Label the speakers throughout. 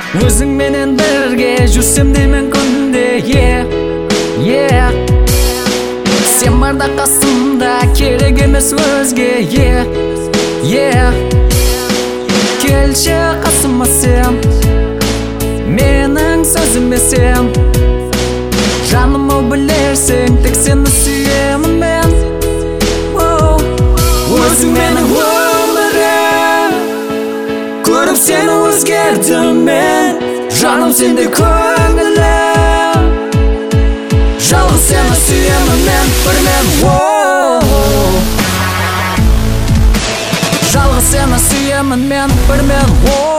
Speaker 1: Өзің менен бірге жүрсем деймін күнде, yeah. Сен барда қасымда, керек емес өзге, yeah. Келші қасыма сен, менің сөзіме сен. Жаным ау білерсің, тек сені сүйемін мен. Өзің менің өмірім, көріп сені өзгердім мен. Жаным сенде көңілім, жалғыз сені сүйемін мен, бір мен. Жалғыз сені сүйемін мен, бір мен.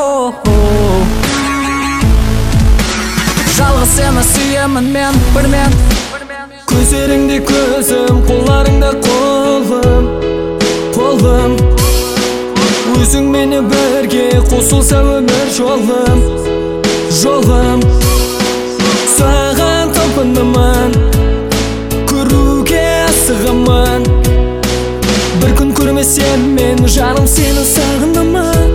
Speaker 1: Жалғыз сені сүйемін мен, бір мен. Көздеріңде көзім, қолдарыңда қолым. Өзің мені бірге қосылса өмір жолым. Саған талпынамын, көруге асығамын. Бір күн көрмесем мен, жаным сені сағынамын.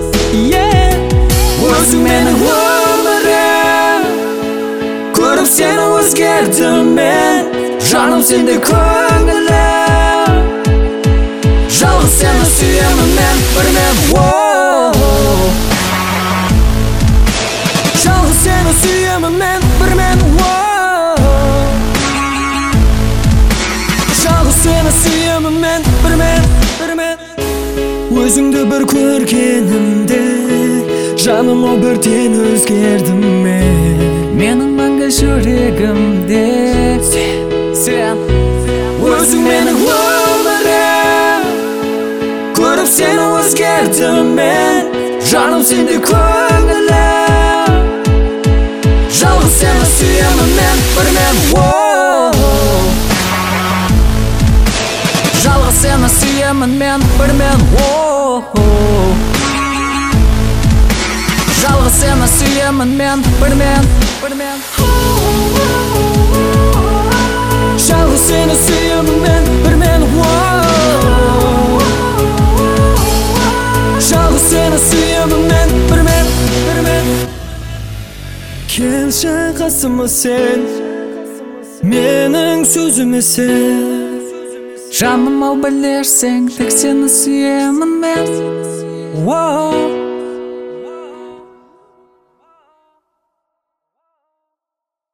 Speaker 1: Өзің менің өмірім, көріп сені өзгердім мен. Жаным сенде көңілім, жалғыз сені сүйемін мен, бір мен. Жалғыз сені сүйемін мен, бір мен. Жалғыз сені сүйемін мен, бір мен. Өзіңді бір көргенімде, жаным ау бірден өзгердім мен. Менің мәңгі жүрегімде сен. Өзің менің өмірім, көріп сені өзгердім мен. Жаным сенде көңілім, жалғыз сені сүйемін мен, бір мен. Жалғыз сені сүйемін мен, бір мен. Жалғыз сені сүйемін мен, бір мен. Жалғыз сені сүйемін мен, бір мен. Жалғыз сені сүйемін мен, бір мен. Келші қасыма сен, менің сөзіме сен. Жаным ау білерсің, тек сені сүйемін мен.